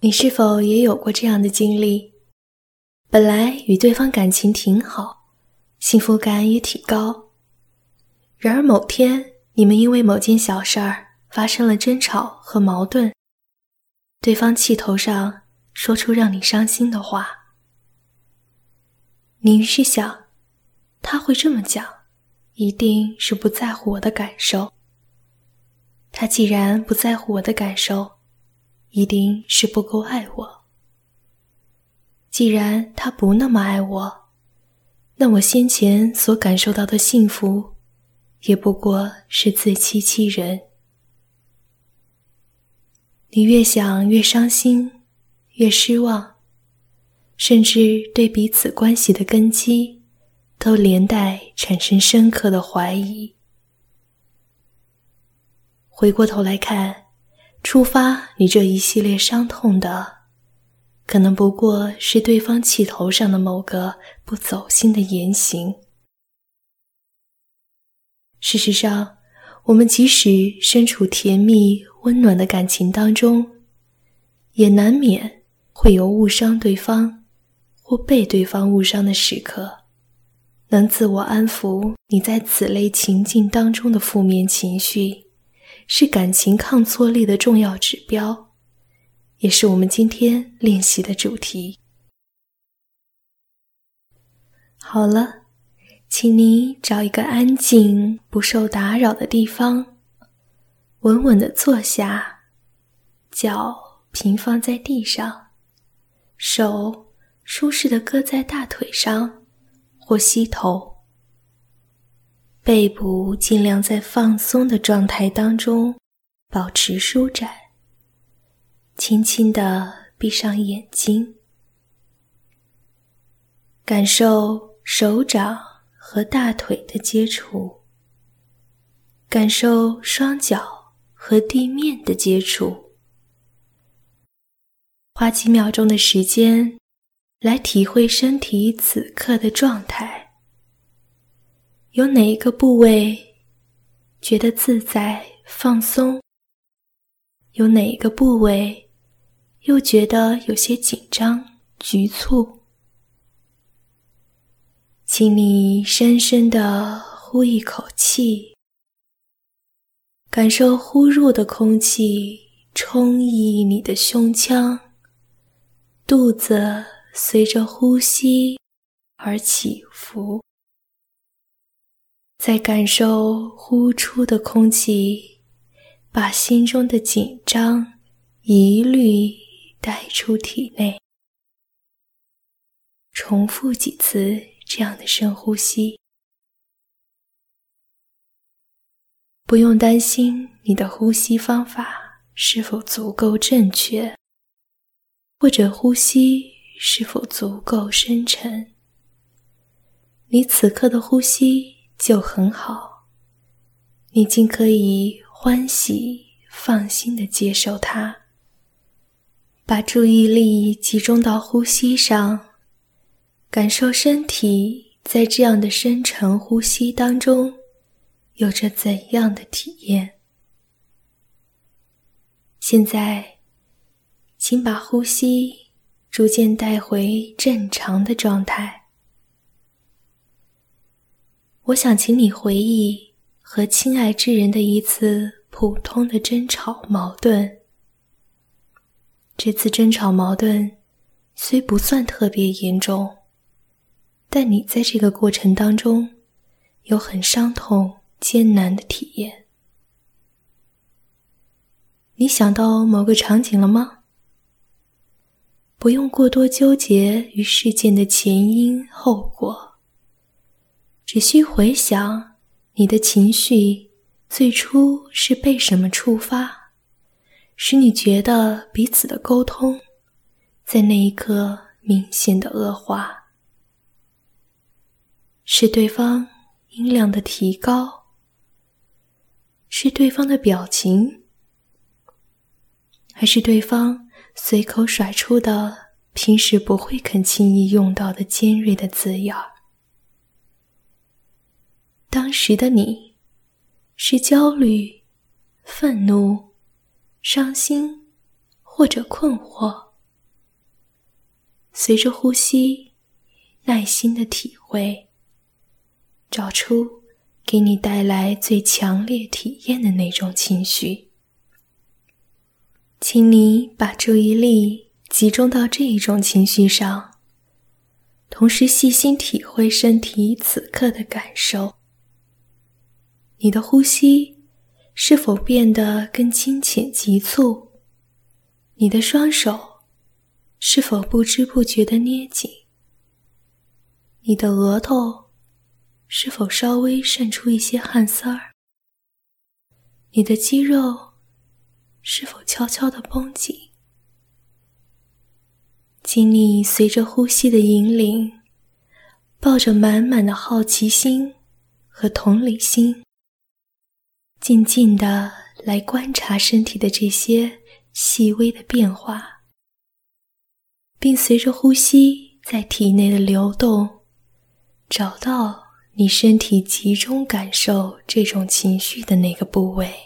你是否也有过这样的经历？本来与对方感情挺好，幸福感也挺高，然而某天你们因为某件小事儿发生了争吵和矛盾，对方气头上说出让你伤心的话。你于是想，他会这么讲，一定是不在乎我的感受。他既然不在乎我的感受，一定是不够爱我。既然他不那么爱我，那我先前所感受到的幸福，也不过是自欺欺人。你越想越伤心，越失望，甚至对彼此关系的根基，都连带产生深刻的怀疑。回过头来看，触发你这一系列伤痛的，可能不过是对方气头上的某个不走心的言行。事实上，我们即使身处甜蜜温暖的感情当中，也难免会有误伤对方或被对方误伤的时刻。能自我安抚你在此类情境当中的负面情绪，是感情抗挫力的重要指标，也是我们今天练习的主题。好了，请你找一个安静不受打扰的地方，稳稳地坐下，脚平放在地上，手舒适地搁在大腿上或膝头，背部尽量在放松的状态当中保持舒展，轻轻地闭上眼睛，感受手掌和大腿的接触，感受双脚和地面的接触。花几秒钟的时间来体会身体此刻的状态，有哪一个部位觉得自在放松，有哪一个部位又觉得有些紧张局促。请你深深地呼一口气，感受呼入的空气充溢你的胸腔，肚子随着呼吸而起伏。再感受呼出的空气把心中的紧张疑虑带出体内。重复几次这样的深呼吸。不用担心你的呼吸方法是否足够正确，或者呼吸是否足够深沉。你此刻的呼吸就很好，你尽可以欢喜放心地接受它，把注意力集中到呼吸上，感受身体在这样的深沉呼吸当中有着怎样的体验。现在，请把呼吸逐渐带回正常的状态。我想请你回忆和亲爱之人的一次普通的争吵矛盾。这次争吵矛盾虽不算特别严重，但你在这个过程当中有很伤痛艰难的体验。你想到某个场景了吗？不用过多纠结于事件的前因后果，只需回想你的情绪最初是被什么触发，使你觉得彼此的沟通在那一刻明显的恶化。是对方音量的提高，是对方的表情，还是对方随口甩出的平时不会肯轻易用到的尖锐的字眼？当时的你是焦虑、愤怒、伤心或者困惑， 随着呼吸，耐心地体会，找出给你带来最强烈体验的那种情绪。请你把注意力集中到这一种情绪上，同时细心体会身体此刻的感受。你的呼吸是否变得更轻浅急促？你的双手是否不知不觉地捏紧？你的额头是否稍微渗出一些汗丝儿？你的肌肉是否悄悄地绷紧？请你随着呼吸的引领，抱着满满的好奇心和同理心，静静地来观察身体的这些细微的变化，并随着呼吸在体内的流动，找到你身体集中感受这种情绪的那个部位。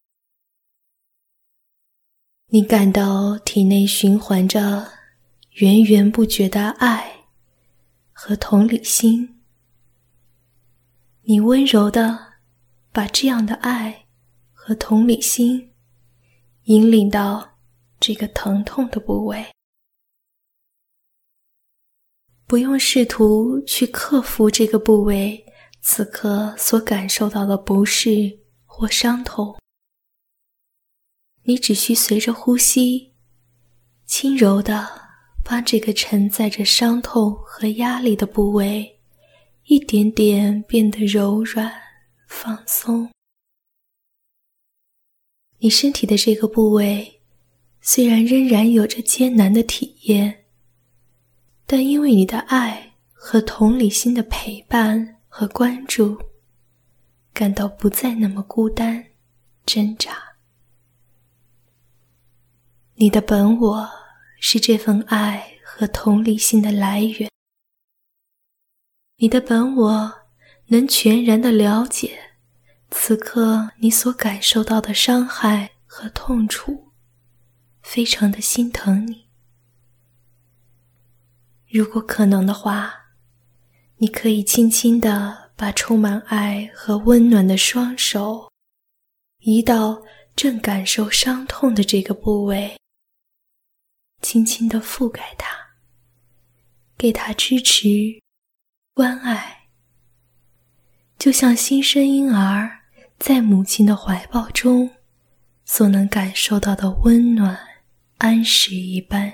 你感到体内循环着源源不绝的爱和同理心，你温柔地把这样的爱和同理心引领到这个疼痛的部位。不用试图去克服这个部位此刻所感受到的不适或伤痛，你只需随着呼吸，轻柔地把这个承载着伤痛和压力的部位一点点变得柔软放松。你身体的这个部位虽然仍然有着艰难的体验，但因为你的爱和同理心的陪伴和关注，感到不再那么孤单挣扎。你的本我是这份爱和同理心的来源，你的本我能全然地了解此刻你所感受到的伤害和痛楚，非常的心疼你。如果可能的话，你可以轻轻地把充满爱和温暖的双手移到正感受伤痛的这个部位，轻轻地覆盖它，给它支持、关爱，就像新生婴儿在母亲的怀抱中所能感受到的温暖、安适一般。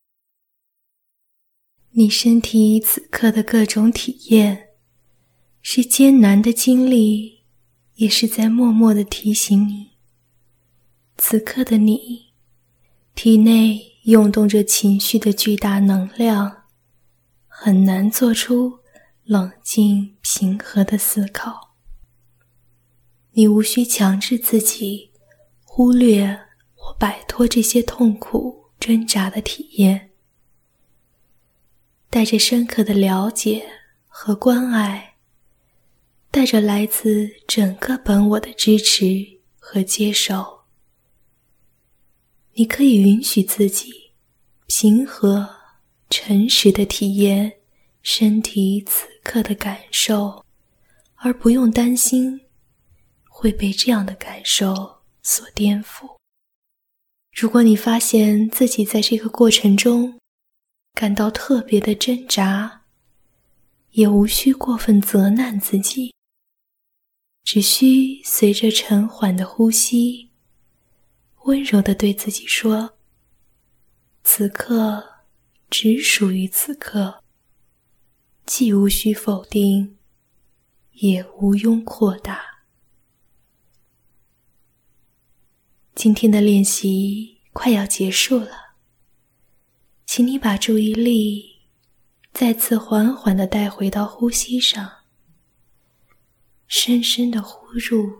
你身体此刻的各种体验，是艰难的经历，也是在默默地提醒你，此刻的你，体内涌动着情绪的巨大能量，很难做出冷静平和的思考。你无需强制自己忽略或摆脱这些痛苦挣扎的体验，带着深刻的了解和关爱，带着来自整个本我的支持和接受，你可以允许自己平和、诚实地体验身体此刻的感受，而不用担心会被这样的感受所颠覆。如果你发现自己在这个过程中感到特别的挣扎，也无需过分责难自己，只需随着沉缓的呼吸，温柔地对自己说，此刻只属于此刻，既无需否定，也无庸扩大。今天的练习快要结束了，请你把注意力再次缓缓地带回到呼吸上，深深地呼入，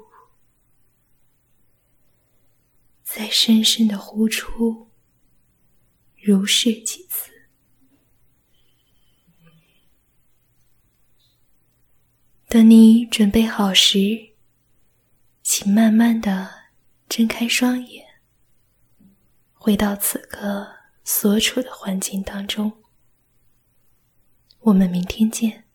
再深深地呼出，如是几次。等你准备好时，请慢慢地睁开双眼，回到此刻所处的环境当中。 我们明天见。